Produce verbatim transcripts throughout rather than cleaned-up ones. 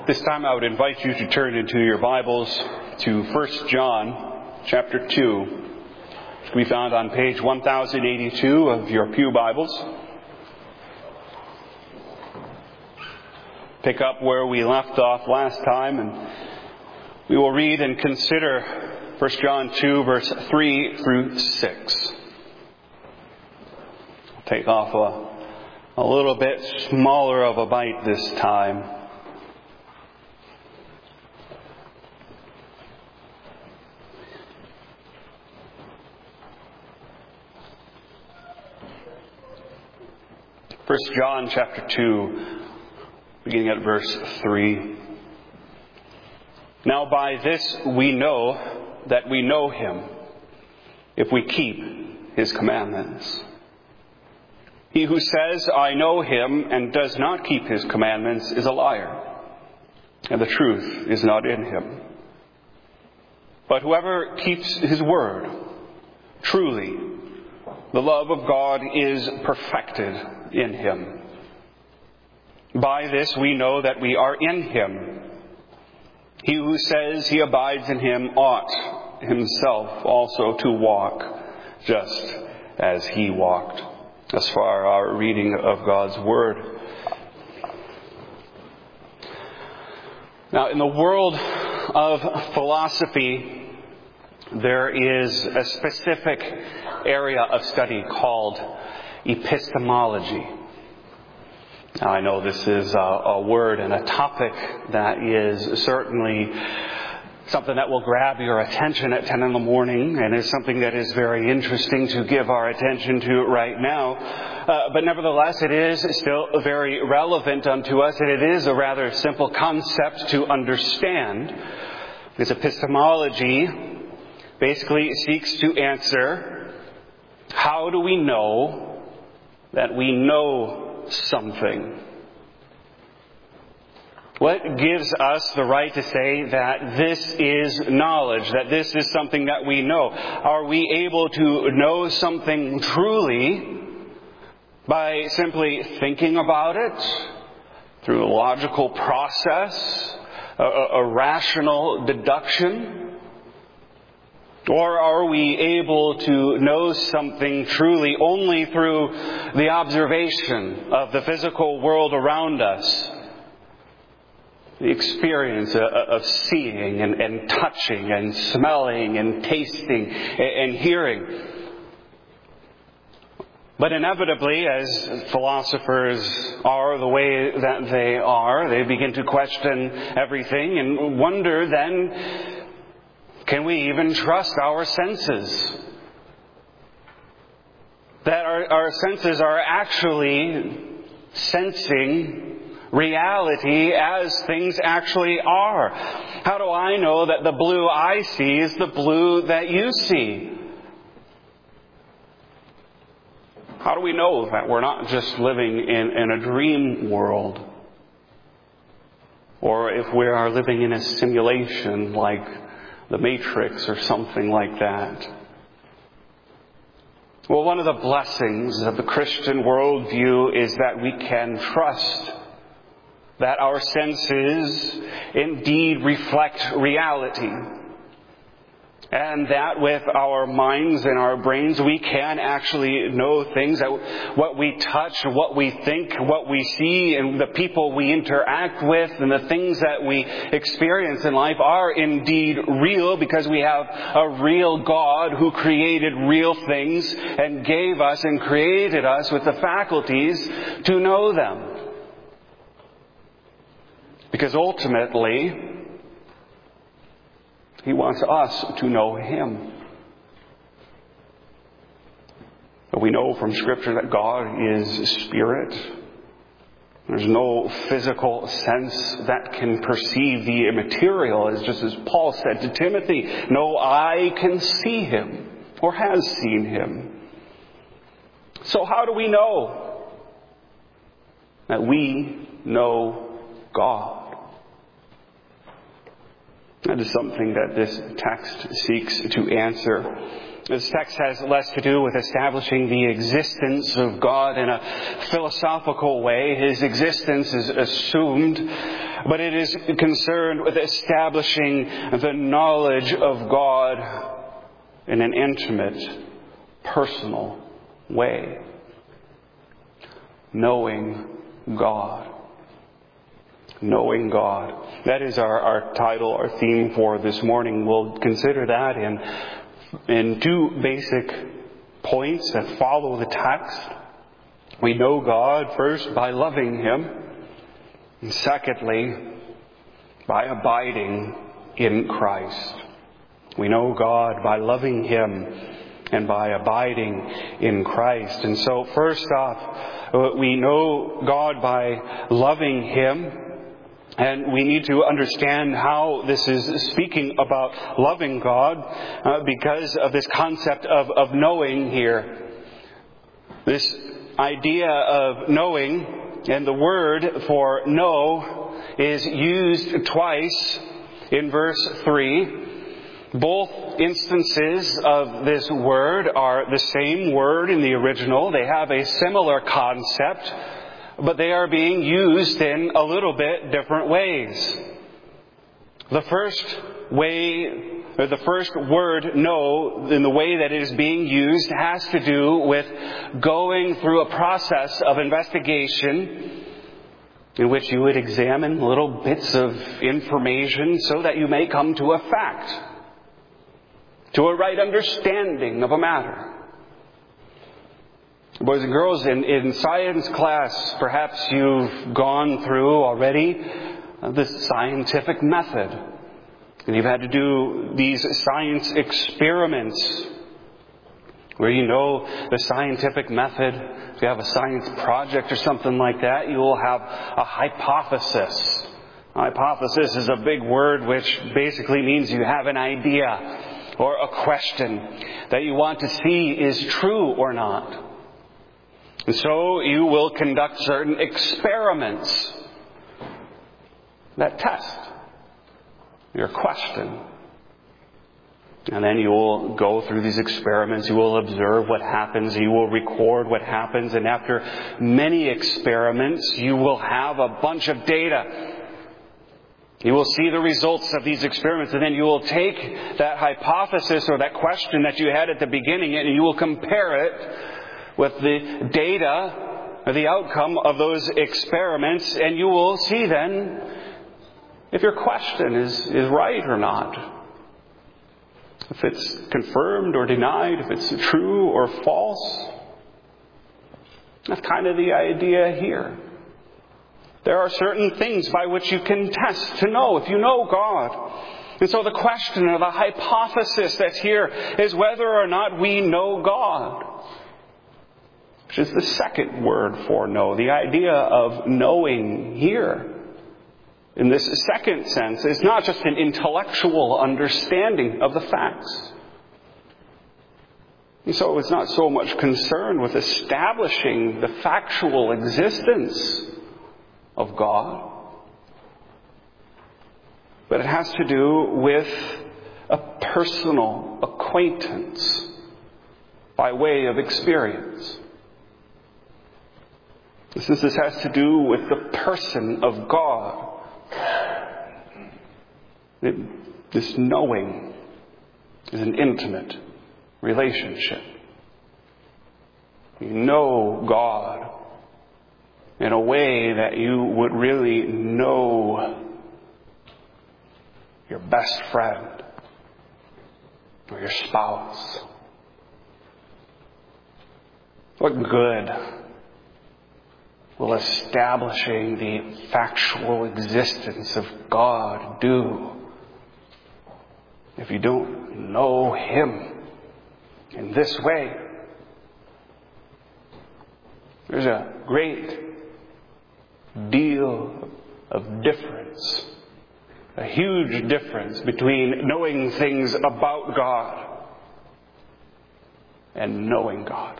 This time I would invite you to turn into your Bibles to First John chapter two. It can be found on page one thousand eighty-two of your pew Bibles. Pick up where we left off last time, and we will read and consider First John two, verse three through six. I'll take off a, a little bit smaller of a bite this time. First John chapter two, beginning at verse three. Now by this we know that we know him, if we keep his commandments. He who says, I know him, and does not keep his commandments is a liar, and the truth is not in him. But whoever keeps his word, truly, the love of God is perfected in him. By this we know that we are in him. He who says he abides in him ought himself also to walk just as he walked. As far our reading of God's Word. Now, in the world of philosophy, there is a specific area of study called epistemology. Now, I know this is a, a word and a topic that is certainly something that will grab your attention at ten in the morning, and is something that is very interesting to give our attention to right now. Uh, but nevertheless, it is still very relevant unto us, and it is a rather simple concept to understand. This epistemology basically seeks to answer, how do we know that we know something? What gives us the right to say that this is knowledge, that this is something that we know? Are we able to know something truly by simply thinking about it through a logical process, a, a rational deduction? Or are we able to know something truly only through the observation of the physical world around us? The experience of seeing and, and touching and smelling and tasting and hearing. But inevitably, as philosophers are the way that they are, they begin to question everything and wonder then, can we even trust our senses? That our, our senses are actually sensing reality as things actually are. How do I know that the blue I see is the blue that you see? How do we know that we're not just living in, in a dream world? Or if we are living in a simulation like the Matrix or something like that? Well, one of the blessings of the Christian worldview is that we can trust that our senses indeed reflect reality. And that with our minds and our brains we can actually know things, that what we touch, what we think, what we see, and the people we interact with, and the things that we experience in life are indeed real, because we have a real God who created real things and gave us and created us with the faculties to know them. Because ultimately, He wants us to know Him. But we know from Scripture that God is Spirit. There's no physical sense that can perceive the immaterial, as just as Paul said to Timothy, no eye can see Him or has seen Him. So how do we know that we know God? That is something that this text seeks to answer. This text has less to do with establishing the existence of God in a philosophical way. His existence is assumed, but it is concerned with establishing the knowledge of God in an intimate, personal way. Knowing God. Knowing God. That is our, our title, our theme for this morning. We'll consider that in In two basic points that follow the text. We know God first by loving Him, and secondly, by abiding in Christ. We know God by loving Him and by abiding in Christ. And so first off, we know God by loving Him. And we need to understand how this is speaking about loving God uh, because of this concept of, of knowing here. This idea of knowing, and the word for know is used twice in verse three. Both instances of this word are the same word in the original. They have a similar concept, but they are being used in a little bit different ways. The first way, or the first word, know, in the way that it is being used, has to do with going through a process of investigation in which you would examine little bits of information so that you may come to a fact, to a right understanding of a matter. Boys and girls, in, in science class, perhaps you've gone through already the scientific method. And you've had to do these science experiments where you know the scientific method. If you have a science project or something like that, you will have a hypothesis. A hypothesis is a big word which basically means you have an idea or a question that you want to see is true or not. And so you will conduct certain experiments that test your question. And then you will go through these experiments. You will observe what happens. You will record what happens. And after many experiments, you will have a bunch of data. You will see the results of these experiments. And then you will take that hypothesis or that question that you had at the beginning and you will compare it with the data, or the outcome of those experiments, and you will see then if your question is, is right or not. If it's confirmed or denied, if it's true or false. That's kind of the idea here. There are certain things by which you can test to know if you know God. And so the question or the hypothesis that's here is whether or not we know God. Which is the second word for know. The idea of knowing here, in this second sense, is not just an intellectual understanding of the facts. And so it's not so much concerned with establishing the factual existence of God, but it has to do with a personal acquaintance by way of experience. Since this has to do with the person of God, it, this knowing is an intimate relationship. You know God in a way that you would really know your best friend or your spouse. What good will establishing the factual existence of God do if you don't know Him in this way? There's a great deal of difference, a huge difference between knowing things about God and knowing God.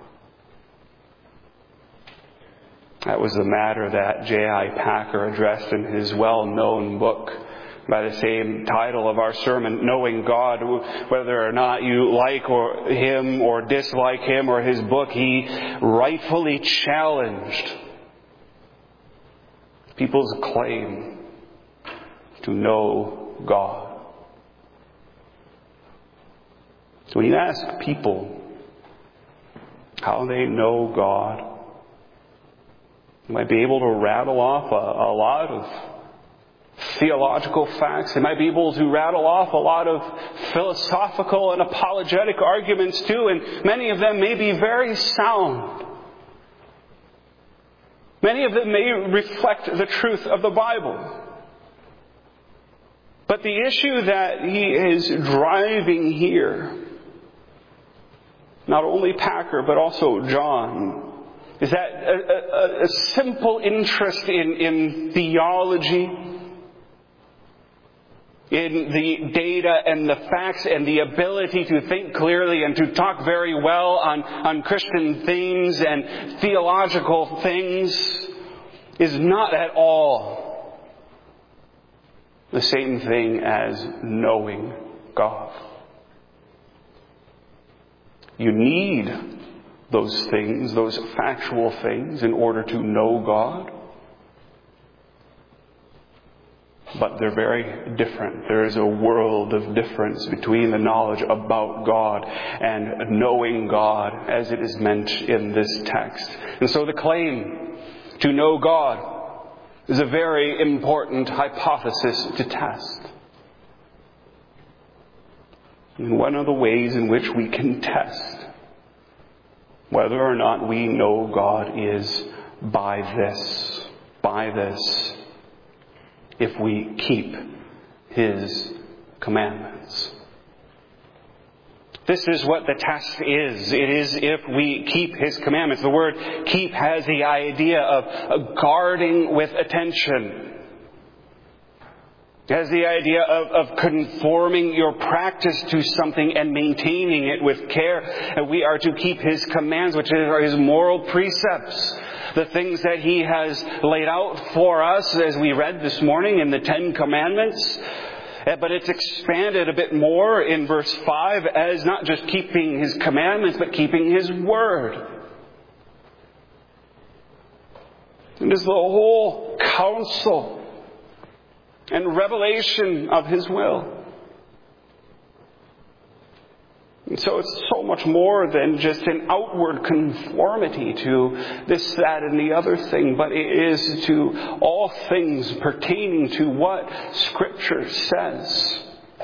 That was the matter that J I Packer addressed in his well-known book, by the same title of our sermon, Knowing God. Whether or not you like or Him or dislike Him or His book, He rightfully challenged people's claim to know God. So when you ask people how they know God, you might be able to rattle off a, a lot of theological facts. They might be able to rattle off a lot of philosophical and apologetic arguments too, and many of them may be very sound. Many of them may reflect the truth of the Bible. But the issue that he is driving here, not only Packer but also John, is that a, a, a simple interest in, in theology, in the data and the facts and the ability to think clearly and to talk very well on, on Christian themes and theological things is not at all the same thing as knowing God. You need those things, those factual things, in order to know God. But they're very different. There is a world of difference between the knowledge about God and knowing God as it is meant in this text. And so the claim to know God is a very important hypothesis to test. And one of the ways in which we can test whether or not we know God is by this, by this. If we keep His commandments. This is what the test is. It is if we keep His commandments. The word keep has the idea of guarding with attention. It has the idea of, of conforming your practice to something and maintaining it with care. And we are to keep His commands, which are His moral precepts. The things that He has laid out for us, as we read this morning in the Ten Commandments. But it's expanded a bit more in verse five as not just keeping His commandments, but keeping His word. It is the whole counsel and revelation of His will. And so it's so much more than just an outward conformity to this, that, and the other thing, but it is to all things pertaining to what Scripture says.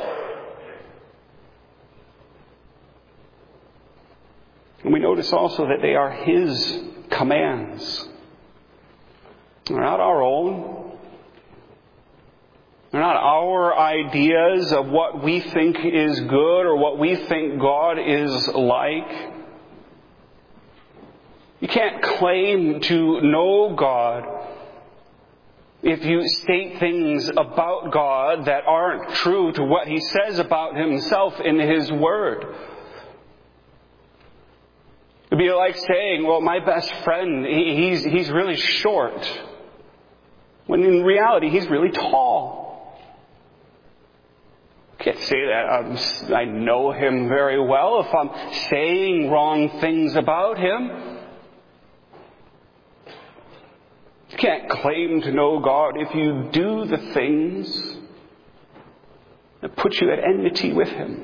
And we notice also that they are His commands. They're not our own. They're not our ideas of what we think is good or what we think God is like. You can't claim to know God if you state things about God that aren't true to what He says about Himself in His Word. It'd be like saying, well, my best friend, he, he's, he's really short. When in reality, he's really tall. I can't say that um, I know him very well if I'm saying wrong things about him. You can't claim to know God if you do the things that put you at enmity with Him.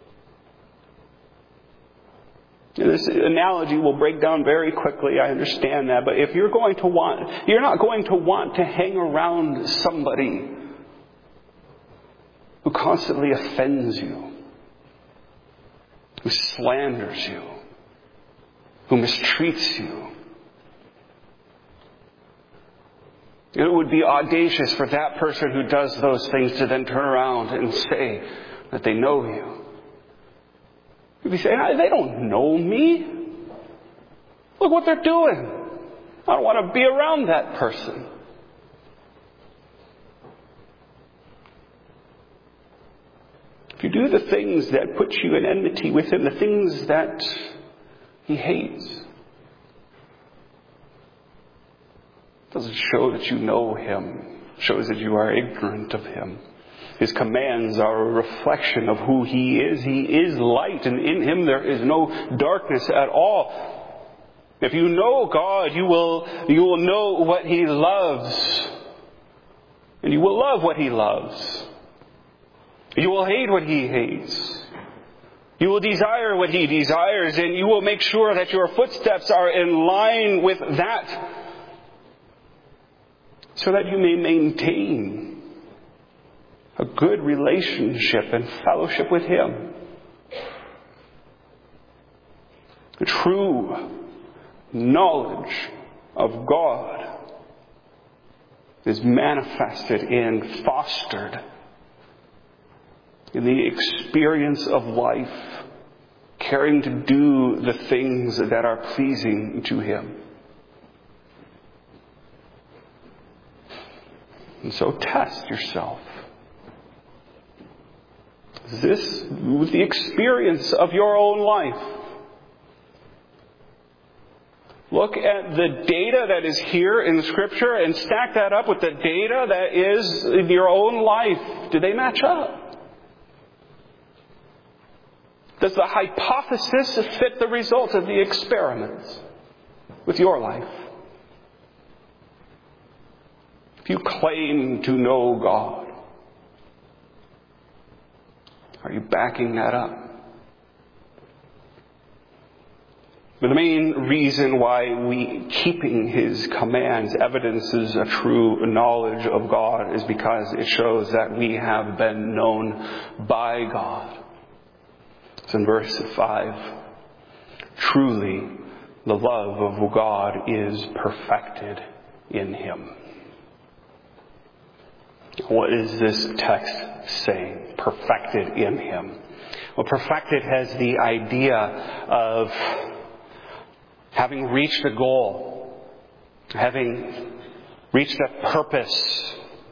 And this analogy will break down very quickly, I understand that, but if you're going to want, you're not going to want to hang around somebody who constantly offends you, who slanders you, who mistreats you. It would be audacious for that person who does those things to then turn around and say that they know you. You'd be saying, they don't know me. Look what they're doing. I don't want to be around that person. If you do the things that put you in enmity with Him, the things that He hates, it doesn't show that you know Him. It shows that you are ignorant of Him. His commands are a reflection of who He is. He is light, and in Him there is no darkness at all. If you know God, you will, you will know what He loves. And you will love what He loves. You will hate what He hates. You will desire what He desires, and you will make sure that your footsteps are in line with that, so that you may maintain a good relationship and fellowship with Him. The true knowledge of God is manifested and fostered in the experience of life, caring to do the things that are pleasing to Him. And so test yourself. Is this the experience of your own life? Look at the data that is here in Scripture and stack that up with the data that is in your own life. Do they match up? Does the hypothesis fit the results of the experiments with your life? If you claim to know God, are you backing that up? But the main reason why we keeping His commands evidences a true knowledge of God is because it shows that we have been known by God. It's in verse five. Truly, the love of God is perfected in Him. What is this text saying? Perfected in Him. Well, perfected has the idea of having reached a goal, having reached a purpose.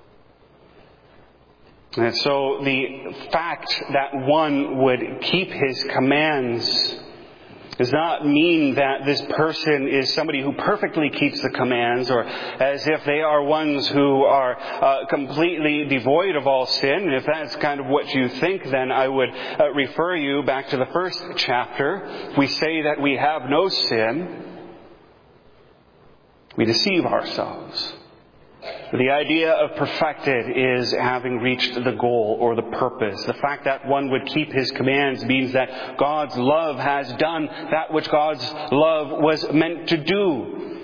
And so the fact that one would keep His commands does not mean that this person is somebody who perfectly keeps the commands, or as if they are ones who are uh, completely devoid of all sin. And if that's kind of what you think, then I would uh, refer you back to the first chapter. We say that we have no sin. We deceive ourselves. The idea of perfected is having reached the goal or the purpose. The fact that one would keep His commands means that God's love has done that which God's love was meant to do.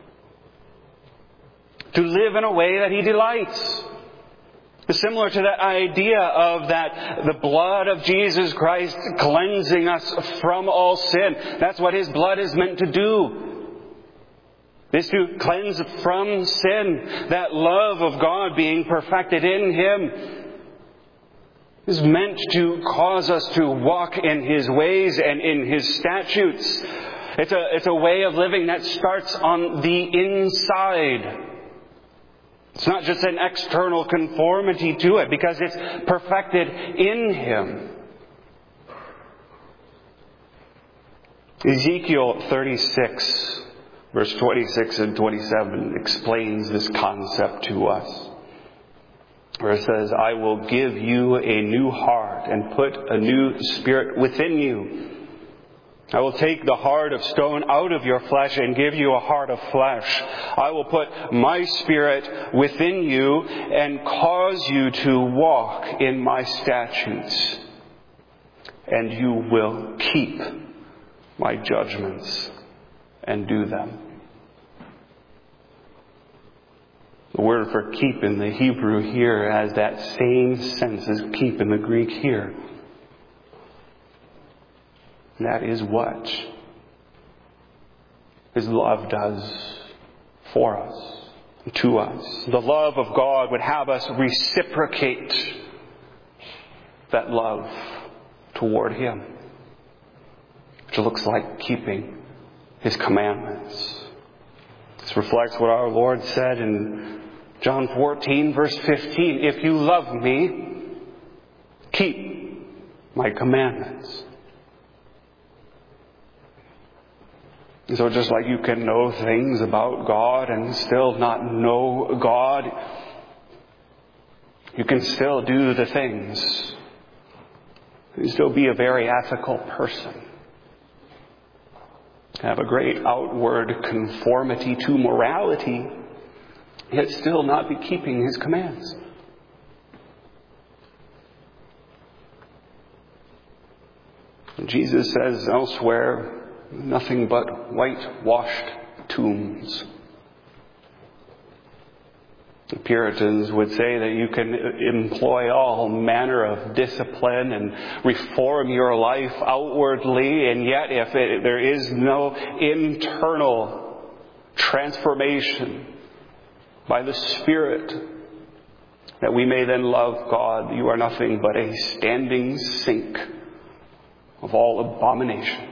To live in a way that He delights. Similar to that idea of that the blood of Jesus Christ cleansing us from all sin. That's what His blood is meant to do. Is to cleanse from sin. That love of God being perfected in Him is meant to cause us to walk in His ways and in His statutes. It's a, it's a way of living that starts on the inside. It's not just an external conformity to it, because it's perfected in Him. Ezekiel thirty-six verse twenty-six and twenty-seven explains this concept to us. Where it says, I will give you a new heart and put a new spirit within you. I will take the heart of stone out of your flesh and give you a heart of flesh. I will put my spirit within you and cause you to walk in my statutes. And you will keep my judgments and do them. The word for keep in the Hebrew here has that same sense as keep in the Greek here. And that is what His love does for us, to us. The love of God would have us reciprocate that love toward Him, which looks like keeping His commandments. This reflects what our Lord said in John fourteen, verse fifteen. If you love me, keep my commandments. And so just like you can know things about God and still not know God, You can still do the things. You can still be a very ethical person. Have a great outward conformity to morality, yet still not be keeping His commands. Jesus says elsewhere, nothing but whitewashed tombs. The Puritans would say that you can employ all manner of discipline and reform your life outwardly, and yet if it, there is no internal transformation by the Spirit, that we may then love God, you are nothing but a standing sink of all abomination.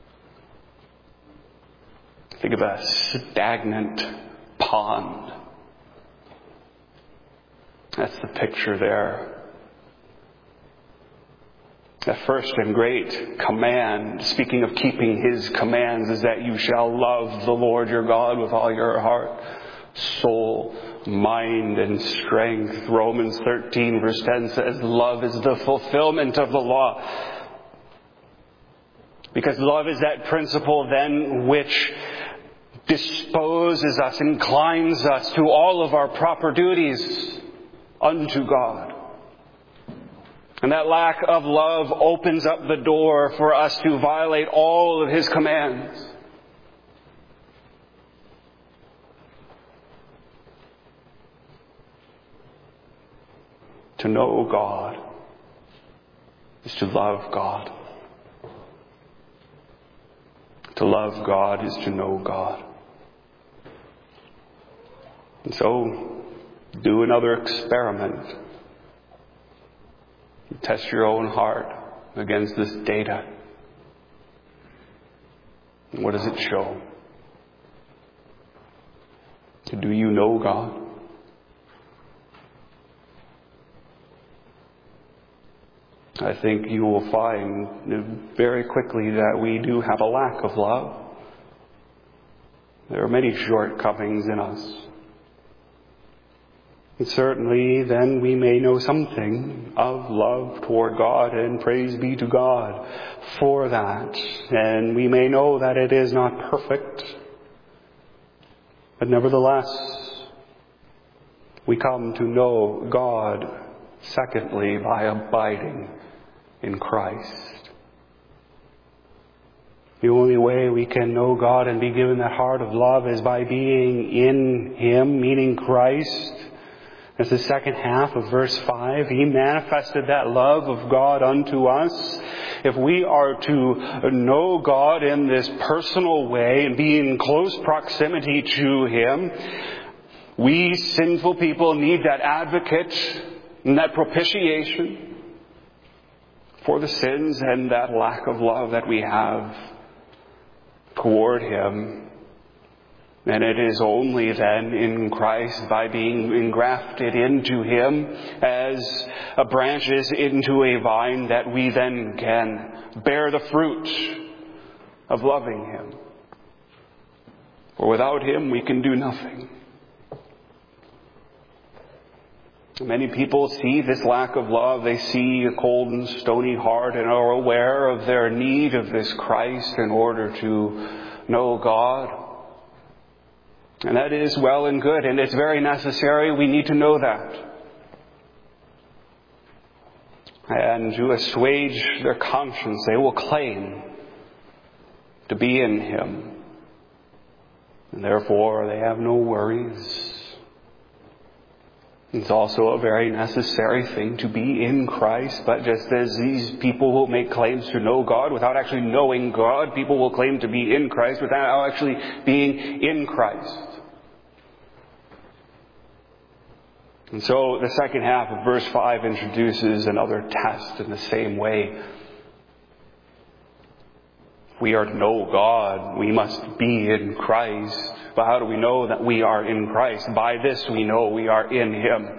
Think of a stagnant pond. That's the picture there. The first and great command, speaking of keeping His commands, is that you shall love the Lord your God with all your heart, soul, mind, and strength. Romans thirteen verse ten says, love is the fulfillment of the law. Because love is that principle then which disposes us, inclines us to all of our proper duties unto God. And that lack of love opens up the door for us to violate all of His commands. To know God is to love God. To love God is to know God. And so, do another experiment. Test your own heart against this data. And what does it show? Do you know God? I think you will find very quickly that we do have a lack of love. There are many shortcomings in us. And certainly then we may know something of love toward God, and praise be to God for that. And we may know that it is not perfect. But nevertheless, we come to know God, secondly, by abiding in Christ. The only way we can know God and be given that heart of love is by being in Him, meaning Christ. That's the second half of verse five. He manifested that love of God unto us. If we are to know God in this personal way and be in close proximity to Him, we sinful people need that advocate and that propitiation for the sins and that lack of love that we have toward Him. And it is only then in Christ, by being engrafted into Him as a branch is into a vine, that we then can bear the fruit of loving Him. For without Him we can do nothing. Many people see this lack of love. They see a cold and stony heart and are aware of their need of this Christ in order to know God. And that is well and good, and it's very necessary. We need to know that. And to assuage their conscience, they will claim to be in Him. And therefore, they have no worries. It's also a very necessary thing to be in Christ, but just as these people will make claims to know God without actually knowing God, people will claim to be in Christ without actually being in Christ. And so the second half of verse five introduces another test in the same way. If we are to know God, we must be in Christ. But how do we know that we are in Christ? By this we know we are in Him.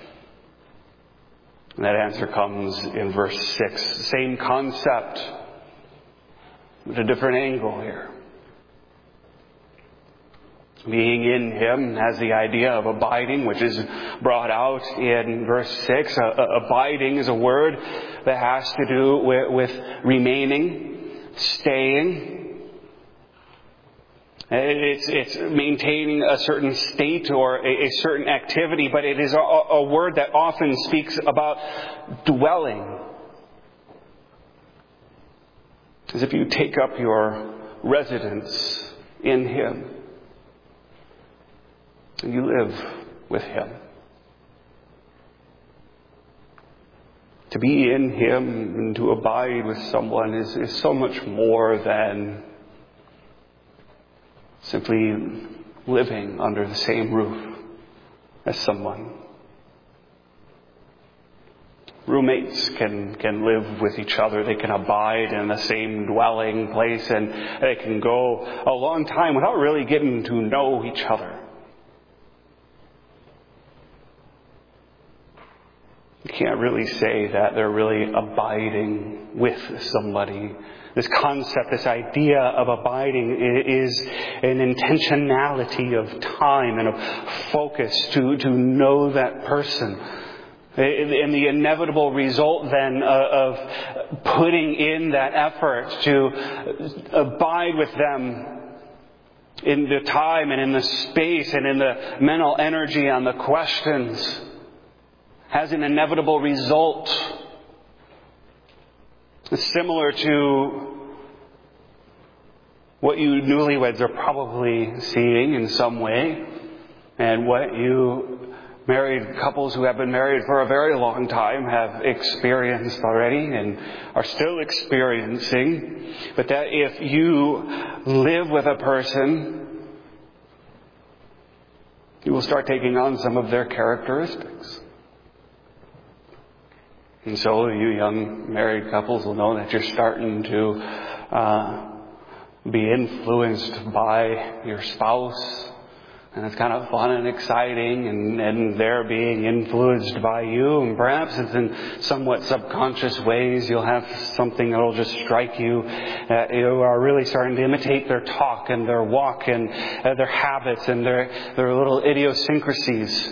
And that answer comes in verse six. Same concept, but a different angle here. Being in Him has the idea of abiding, which is brought out in verse six. Uh, abiding is a word that has to do with, with remaining, staying. It's, it's maintaining a certain state or a, a certain activity, but it is a, a word that often speaks about dwelling. As if you take up your residence in Him. And you live with Him. To be in Him and to abide with someone is, is so much more than simply living under the same roof as someone. Roommates can, can live with each other. They can abide in the same dwelling place, and they can go a long time without really getting to know each other. You can't really say that they're really abiding with somebody. This concept, this idea of abiding is an intentionality of time and of focus to, to know that person. And the inevitable result then of putting in that effort to abide with them in the time and in the space and in the mental energy on the questions has an inevitable result. It's similar to what you newlyweds are probably seeing in some way, and what you married couples who have been married for a very long time have experienced already and are still experiencing. But that if you live with a person, you will start taking on some of their characteristics. And so you young married couples will know that you're starting to uh, be influenced by your spouse. And it's kind of fun and exciting, and, and they're being influenced by you. And perhaps it's in somewhat subconscious ways. You'll have something that will just strike you. Uh, you are really starting to imitate their talk and their walk and uh, their habits and their, their little idiosyncrasies.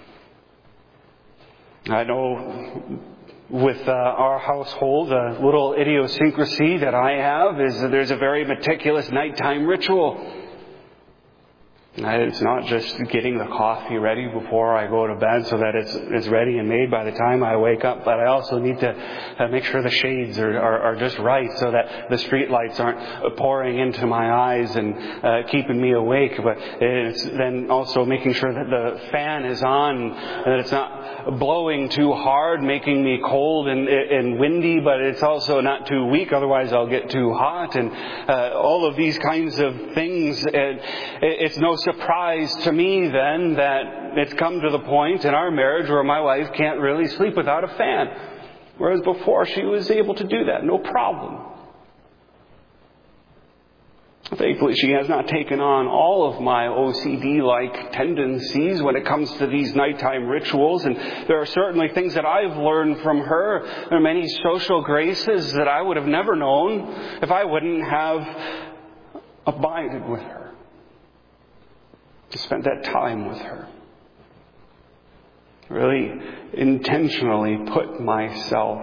I know with uh, our household, a little idiosyncrasy that I have is that there's a very meticulous nighttime ritual. It's not just getting the coffee ready before I go to bed so that it's it's ready and made by the time I wake up, but I also need to uh, make sure the shades are, are, are just right so that the street lights aren't pouring into my eyes and uh, keeping me awake. But it's then also making sure that the fan is on and that it's not blowing too hard, making me cold and, and windy, but it's also not too weak, otherwise I'll get too hot. And uh, all of these kinds of things, it, it's no surprise to me then that it's come to the point in our marriage where my wife can't really sleep without a fan. Whereas before she was able to do that, no problem. Thankfully, she has not taken on all of my O C D-like tendencies when it comes to these nighttime rituals. And there are certainly things that I've learned from her. There are many social graces that I would have never known if I wouldn't have abided with her. To spend that time with her. Really intentionally put myself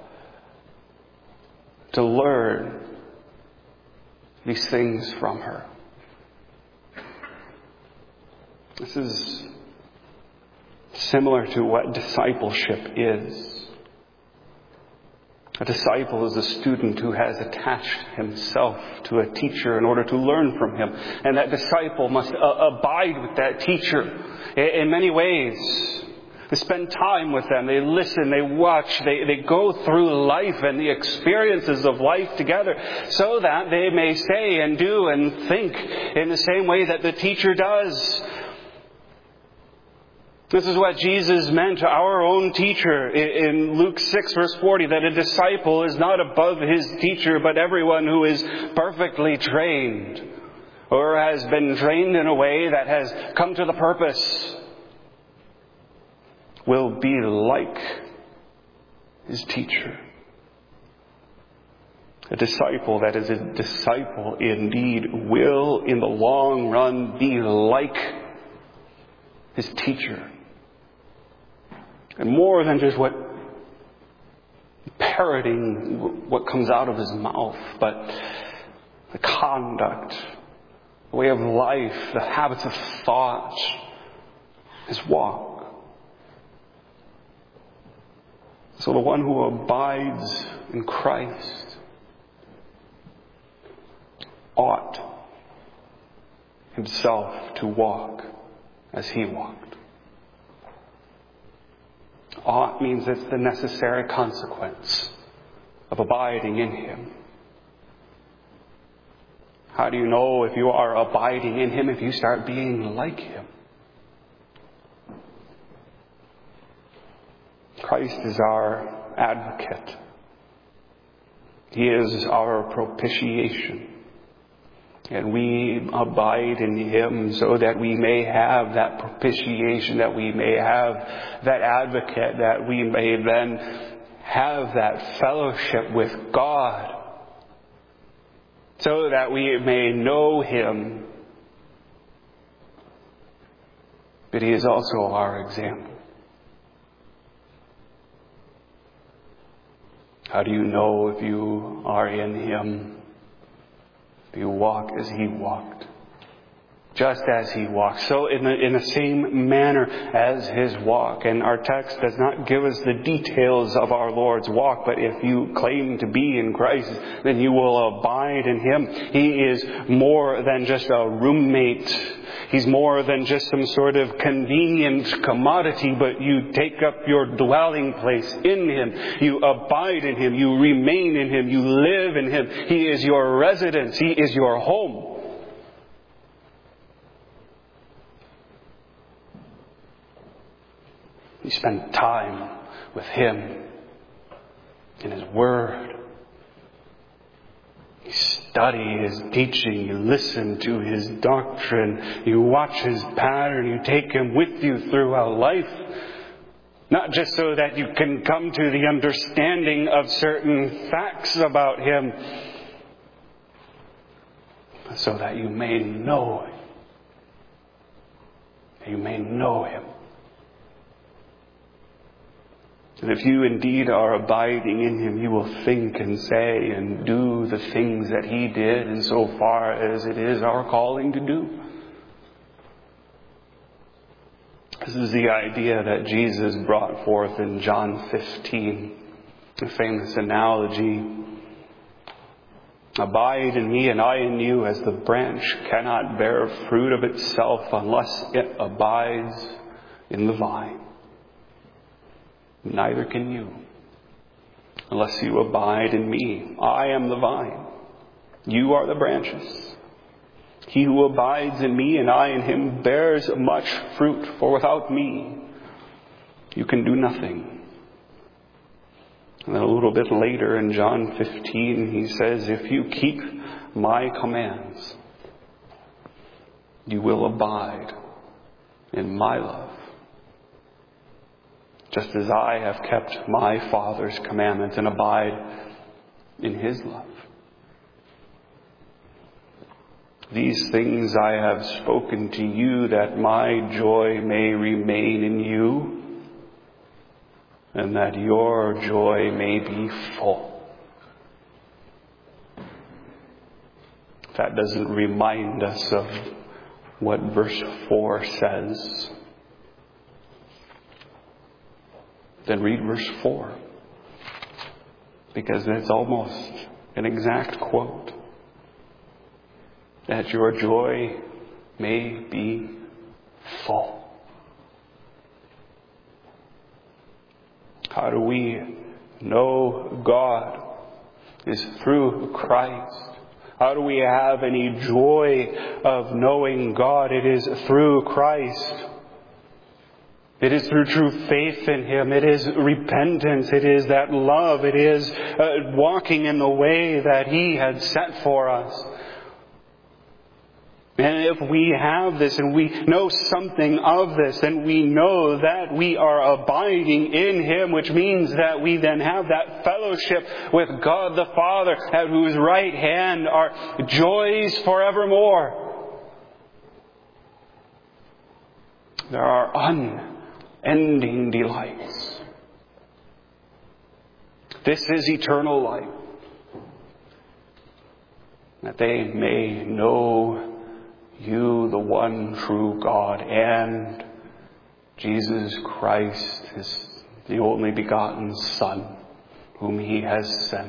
to learn these things from her. This is similar to what discipleship is. A disciple is a student who has attached himself to a teacher in order to learn from him. And that disciple must uh, abide with that teacher in, in many ways. They spend time with them. They listen. They watch. They, they go through life and the experiences of life together so that they may say and do and think in the same way that the teacher does. This is what Jesus meant to our own teacher in Luke six verse forty, that a disciple is not above his teacher, but everyone who is perfectly trained or has been trained in a way that has come to the purpose will be like his teacher. A disciple that is a disciple indeed will, in the long run, be like his teacher. And more than just what parroting what comes out of his mouth, but the conduct, the way of life, the habits of thought, his walk. So the one who abides in Christ ought himself to walk as he walked. Ought means it's the necessary consequence of abiding in him. How do you know if you are abiding in him? If you start being like him. Christ is our advocate. He is our propitiation. And we abide in him so that we may have that propitiation, that we may have that advocate, that we may then have that fellowship with God, so that we may know him. But he is also our example. How do you know if you are in him? If you walk as he walked. Just as he walked. So in the, in the same manner as his walk. And our text does not give us the details of our Lord's walk, but if you claim to be in Christ, then you will abide in him. He is more than just a roommate. He's more than just some sort of convenient commodity, but you take up your dwelling place in him. You abide in him. You remain in him. You live in him. He is your residence. He is your home. You spend time with him in his word. You study his teaching. You listen to his doctrine. You watch his pattern. You take him with you throughout life. Not just so that you can come to the understanding of certain facts about him, but so that you may know him. You may know him. And if you indeed are abiding in him, you will think and say and do the things that he did, insofar as it is our calling to do. This is the idea that Jesus brought forth in John fifteen, a famous analogy. Abide in me and I in you, as the branch cannot bear fruit of itself unless it abides in the vine. Neither can you, unless you abide in me. I am the vine. You are the branches. He who abides in me and I in him bears much fruit, for without me you can do nothing. And then a little bit later in John fifteen, he says, if you keep my commands, you will abide in my love, just as I have kept my Father's commandments and abide in his love. These things I have spoken to you, that my joy may remain in you, and that your joy may be full. That doesn't remind us of what verse four says. Then read verse four, because it's almost an exact quote. That your joy may be full. How do we know God? Is through Christ. How do we have any joy of knowing God? It is through Christ. It is through true faith in him. It is repentance. It is that love. It is uh, walking in the way that he had set for us. And if we have this and we know something of this, then we know that we are abiding in Him, which means that we then have that fellowship with God the Father, at whose right hand are joys forevermore. There are unending delights. This is eternal life, that they may know You, the one true God, and Jesus Christ, His the only begotten Son, whom He has sent.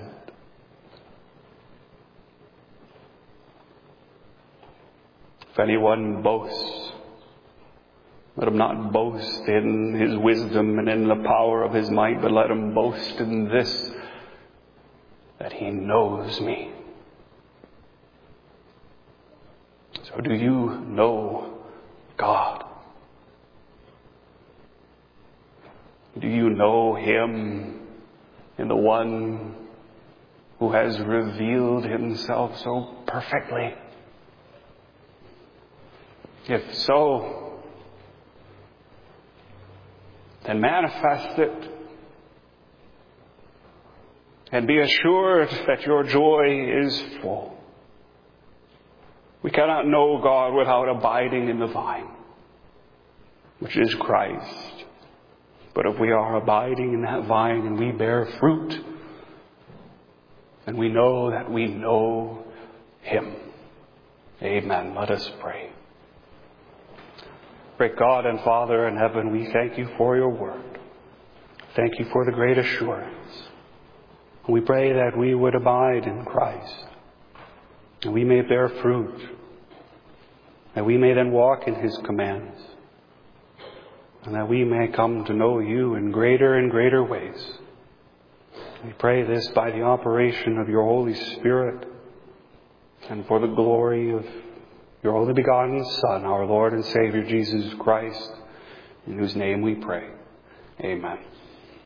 If anyone boasts, let him not boast in his wisdom and in the power of his might, but let him boast in this, that he knows me. So do you know God? Do you know Him in the one who has revealed Himself so perfectly? If so, then manifest it, and be assured that your joy is full. We cannot know God without abiding in the vine, which is Christ. But if we are abiding in that vine and we bear fruit, then we know that we know Him. Amen. Let us pray. Great God and Father in heaven, we thank You for Your word. Thank You for the great assurance. We pray that we would abide in Christ, and we may bear fruit, that we may then walk in His commands, and that we may come to know You in greater and greater ways. We pray this by the operation of Your Holy Spirit, and for the glory of Your only begotten Son, our Lord and Savior Jesus Christ, in whose name we pray. Amen.